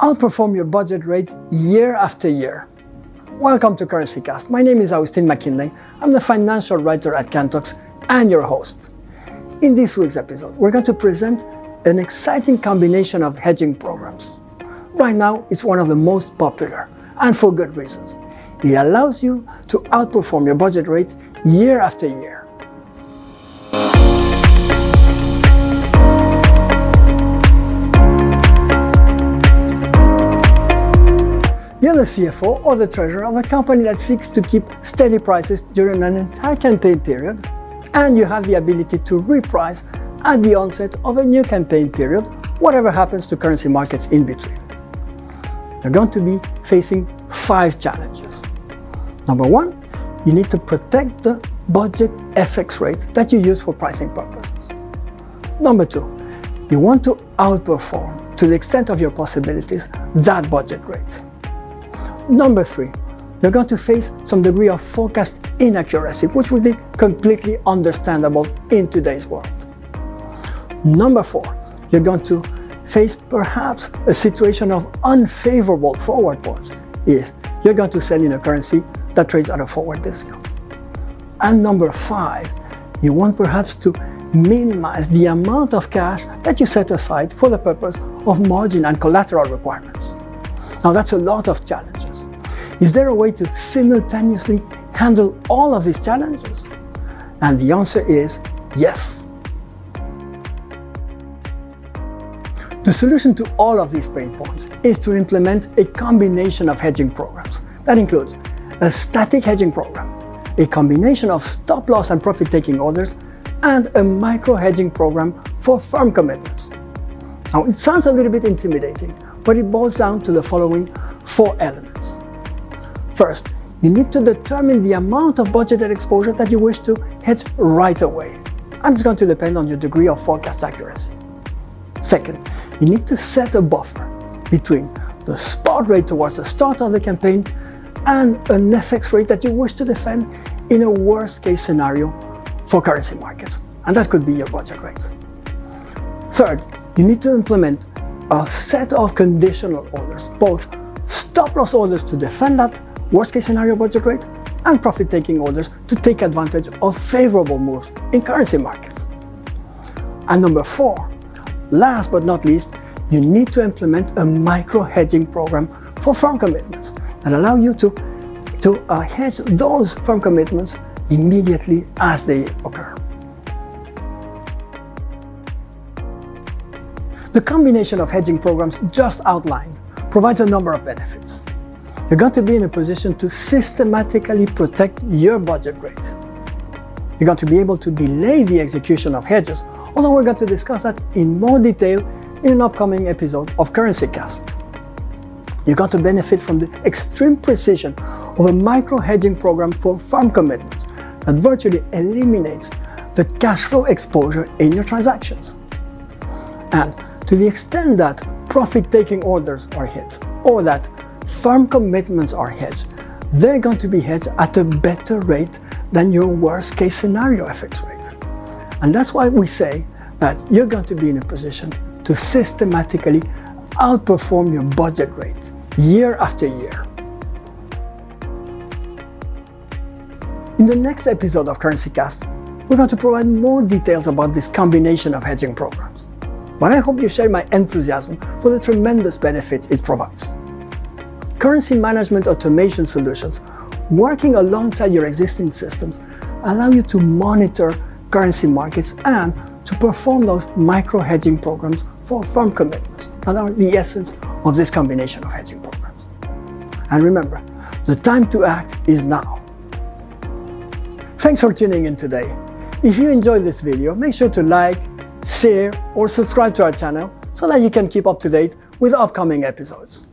outperform your budget rate year after year. Welcome to CurrencyCast. My name is Agustin McKinley. I'm the financial writer at Cantox and your host. In this week's episode, we're going to present an exciting combination of hedging programs. Right now, it's one of the most popular, and for good reasons. It allows you to outperform your budget rate year after year. You're the CFO or the treasurer of a company that seeks to keep steady prices during an entire campaign period, and you have the ability to reprice at the onset of a new campaign period, whatever happens to currency markets in between. You're going to be facing 5 challenges. Number 1, you need to protect the budget FX rate that you use for pricing purposes. Number 2, you want to outperform, to the extent of your possibilities, that budget rate. Number 3, you're going to face some degree of forecast inaccuracy, which would be completely understandable in today's world. Number 4, you're going to face perhaps a situation of unfavorable forward points if you're going to sell in a currency that trades at a forward discount. And number 5, you want perhaps to minimize the amount of cash that you set aside for the purpose of margin and collateral requirements. Now that's a lot of challenges. Is there a way to simultaneously handle all of these challenges? And the answer is yes. The solution to all of these pain points is to implement a combination of hedging programs. That includes a static hedging program, a combination of stop loss and profit-taking orders, and a micro hedging program for firm commitments. Now it sounds a little bit intimidating, but it boils down to the following 4 elements. First, you need to determine the amount of budgeted exposure that you wish to hedge right away, and it's going to depend on your degree of forecast accuracy. Second, you need to set a buffer between the spot rate towards the start of the campaign and an FX rate that you wish to defend in a worst-case scenario for currency markets, and that could be your budget rate. Third, you need to implement a set of conditional orders, both stop-loss orders to defend that worst-case scenario budget rate and profit-taking orders to take advantage of favorable moves in currency markets. And number 4, last but not least, you need to implement a micro-hedging program for firm commitments that allow you to hedge those firm commitments immediately as they occur. The combination of hedging programs just outlined provides a number of benefits. You're going to be in a position to systematically protect your budget rate. You're going to be able to delay the execution of hedges, although we're going to discuss that in more detail in an upcoming episode of CurrencyCast. You're going to benefit from the extreme precision of a micro hedging program for firm commitments that virtually eliminates the cash flow exposure in your transactions. And to the extent that profit-taking orders are hit, or that firm commitments are hedged, they're going to be hedged at a better rate than your worst-case scenario FX rate. And that's why we say that you're going to be in a position to systematically outperform your budget rate year after year. In the next episode of CurrencyCast, we're going to provide more details about this combination of hedging programs. But I hope you share my enthusiasm for the tremendous benefits it provides. Currency management automation solutions working alongside your existing systems allow you to monitor currency markets and to perform those micro hedging programs for firm commitments that are the essence of this combination of hedging programs. And remember, the time to act is now. Thanks for tuning in today. If you enjoyed this video, make sure to like, share, or subscribe to our channel so that you can keep up to date with upcoming episodes.